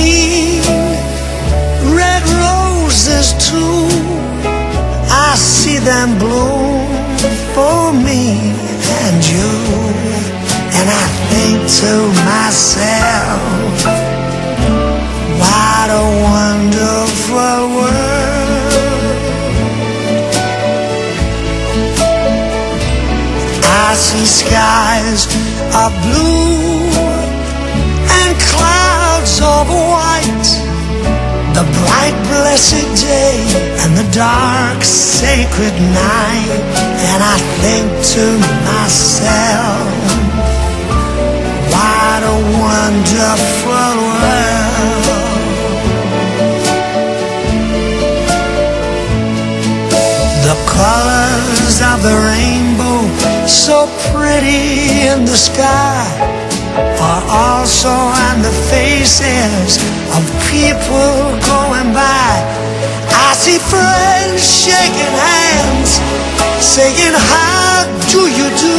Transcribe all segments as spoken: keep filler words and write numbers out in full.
green, red roses too. I see them bloom for me and you. And I think to myself, what a wonderful world. I see skies of blue and clouds of white, the bright blessed day and the dark sacred night. And I think to myself, what a wonderful world. The colors of the rainbow, so pretty in the sky, are also on the faces of people going by. I see friends shaking hands, saying, how do you do?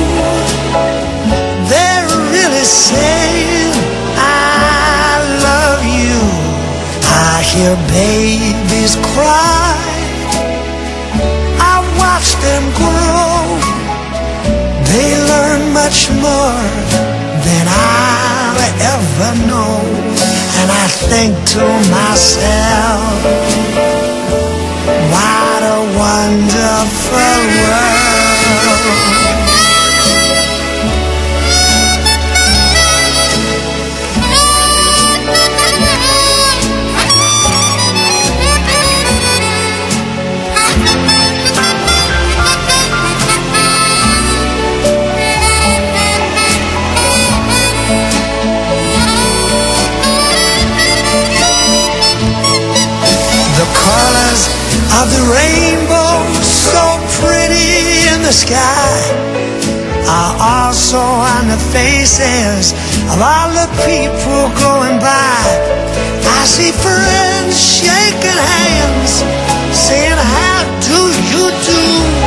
They're really saying, I love you. I hear babies cry, I watch them grow. They learn much more than I'll ever know. And I think to myself, what a wonderful world. Colors of the rainbow, so pretty in the sky, are also on the faces of all the people going by. I see friends shaking hands, saying, how do you do?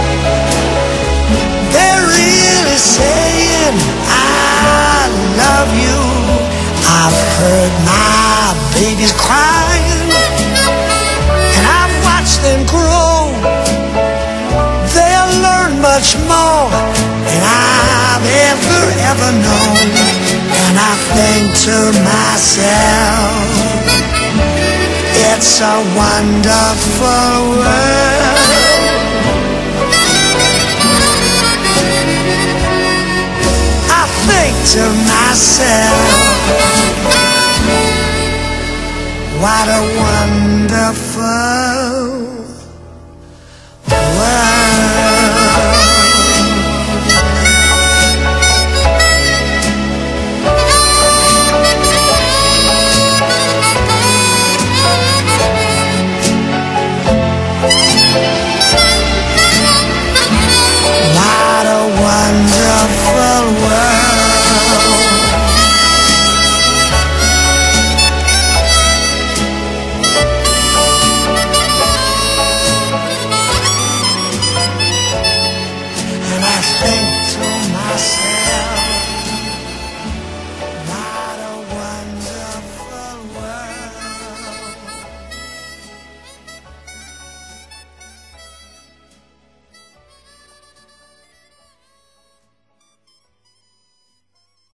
They're really saying, I love you. I've heard my babies crying, them grow. They'll learn much more than I've ever, ever known. And I think to myself, it's a wonderful world. I think to myself, what a wonderful